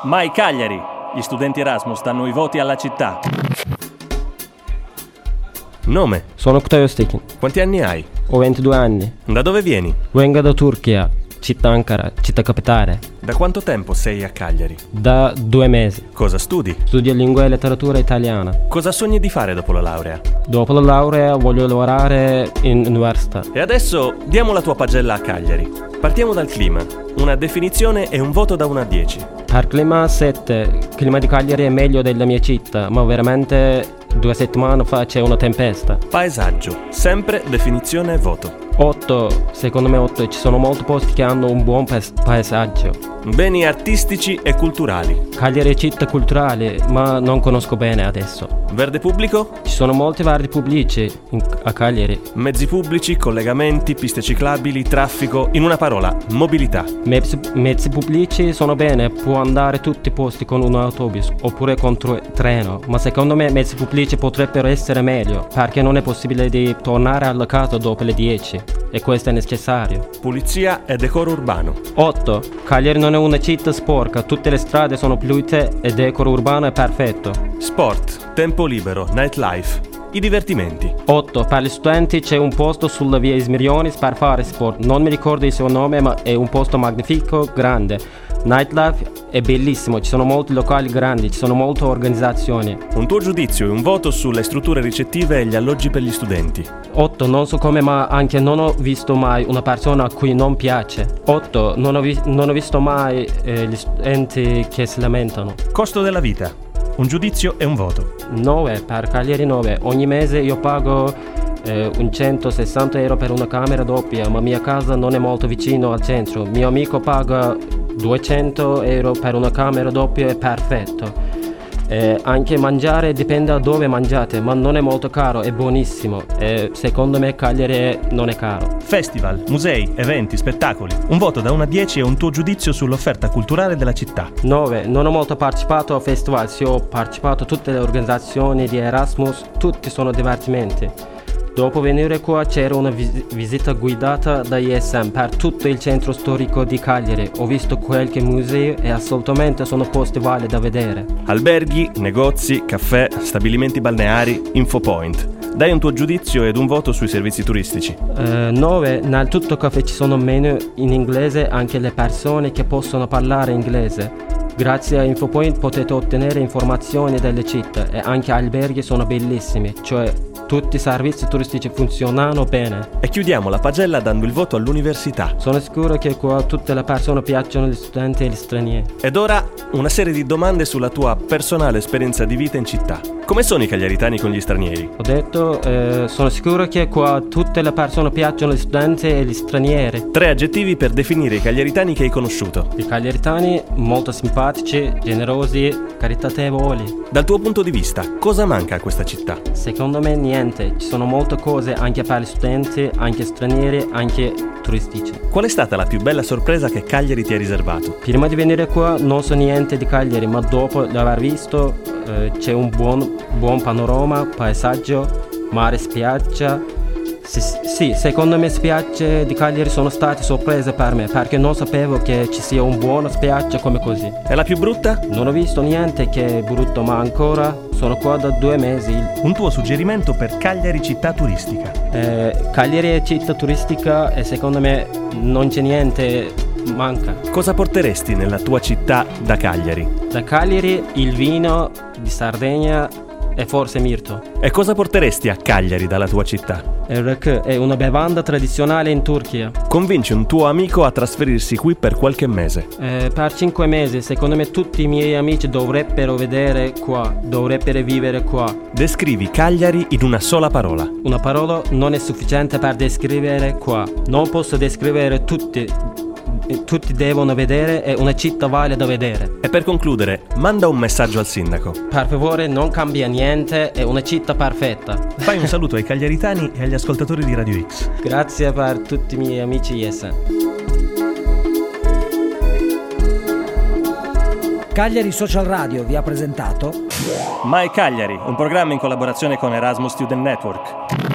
Mai Cagliari! Gli studenti Erasmus danno i voti alla città. Nome? Sono Kutay Öztekin. Quanti anni hai? Ho 22 anni. Da dove vieni? Vengo da Turchia, città Ankara, città capitale. Da quanto tempo sei a Cagliari? Da 2 mesi. Cosa studi? Studio lingua e letteratura italiana. Cosa sogni di fare dopo la laurea? Dopo la laurea voglio lavorare in università. E adesso diamo la tua pagella a Cagliari. Partiamo dal clima. Una definizione e un voto da 1 a 10. Per clima 7, il clima di Cagliari è meglio della mia città, ma veramente 2 settimane fa c'è una tempesta. Paesaggio, sempre definizione e voto. 8, secondo me 8, ci sono molti posti che hanno un buon paesaggio. Beni artistici e culturali. Cagliari è città culturale, ma non conosco bene adesso. Verde pubblico? Ci sono molti vari pubblici a Cagliari. Mezzi pubblici, collegamenti, piste ciclabili, traffico, in una parola, mobilità. Mezzi pubblici sono bene, può andare tutti i posti con un autobus oppure con treno, ma secondo me mezzi pubblici potrebbero essere meglio, perché non è possibile di tornare alla casa dopo le 10 e questo è necessario. Pulizia e decoro urbano. 8. Cagliari non è una città sporca, tutte le strade sono pulite e il decoro urbano è perfetto. Sport, tempo libero, nightlife, i divertimenti. 8. Per gli studenti c'è un posto sulla via Ismirionis per fare sport, non mi ricordo il suo nome ma è un posto magnifico, grande. Nightlife è bellissimo, ci sono molti locali grandi, ci sono molte organizzazioni. Un tuo giudizio e un voto sulle strutture ricettive e gli alloggi per gli studenti. 8. Non so come, ma anche non ho visto mai una persona a cui non piace. 8. Non ho visto mai gli studenti che si lamentano. Costo della vita. Un giudizio e un voto. 9. Per Cagliari 9. Ogni mese io pago un 160 euro per una camera doppia, ma mia casa non è molto vicino al centro. Mio amico paga 200 euro per una camera doppia, è perfetto. Anche mangiare dipende da dove mangiate, ma non è molto caro, è buonissimo. Secondo me Cagliari non è caro. Festival, musei, eventi, spettacoli. Un voto da 1 a 10 e un tuo giudizio sull'offerta culturale della città. 9. Non ho molto partecipato a festival, sì, ho partecipato a tutte le organizzazioni di Erasmus, tutti sono divertimenti. Dopo venire qua c'era una visita guidata da ISM per tutto il centro storico di Cagliari. Ho visto qualche museo e assolutamente sono posti validi da vedere. Alberghi, negozi, caffè, stabilimenti balneari, infopoint. Dai un tuo giudizio ed un voto sui servizi turistici. 9. Nel tutto caffè ci sono menu in inglese, anche le persone che possono parlare inglese. Grazie a Infopoint potete ottenere informazioni delle città e anche alberghi sono bellissimi, cioè tutti i servizi turistici funzionano bene. E chiudiamo la pagella dando il voto all'università. Sono sicuro che qua tutte le persone piacciono gli studenti e gli stranieri. Ed ora una serie di domande sulla tua personale esperienza di vita in città. Come sono i cagliaritani con gli stranieri? Ho detto, sono sicuro che qua tutte le persone piacciono gli studenti e gli stranieri. 3 aggettivi per definire i cagliaritani che hai conosciuto. I cagliaritani molto simpatici, generosi, caritatevoli. Dal tuo punto di vista, cosa manca a questa città? Secondo me niente, ci sono molte cose anche per gli studenti, anche stranieri, anche turistici. Qual è stata la più bella sorpresa che Cagliari ti ha riservato? Prima di venire qua non so niente di Cagliari, ma dopo l'aver visto c'è un buon panorama, paesaggio, mare, spiaggia. Sì, secondo me spiagge di Cagliari sono state sorprese per me, perché non sapevo che ci sia un buona spiaggia come così. E la più brutta? Non ho visto niente che è brutto, ma ancora sono qua da 2 mesi. Un tuo suggerimento per Cagliari città turistica? Cagliari è città turistica e secondo me non c'è niente, manca. Cosa porteresti nella tua città da Cagliari? Da Cagliari il vino di Sardegna e forse mirto. E cosa porteresti a Cagliari dalla tua città? Il rakı è una bevanda tradizionale in Turchia. Convinci un tuo amico a trasferirsi qui per qualche mese. Per 5 mesi, secondo me tutti i miei amici dovrebbero vedere qua, dovrebbero vivere qua. Descrivi Cagliari in una sola parola. Una parola non è sufficiente per descrivere qua. Non posso descrivere tutti devono vedere, è una città vale da vedere. E per concludere, manda un messaggio al sindaco. Per favore non cambia niente, è una città perfetta. Fai un saluto ai cagliaritani e agli ascoltatori di Radio X. Grazie per tutti i miei amici ISN. Cagliari Social Radio vi ha presentato Mai Cagliari, un programma in collaborazione con Erasmus Student Network.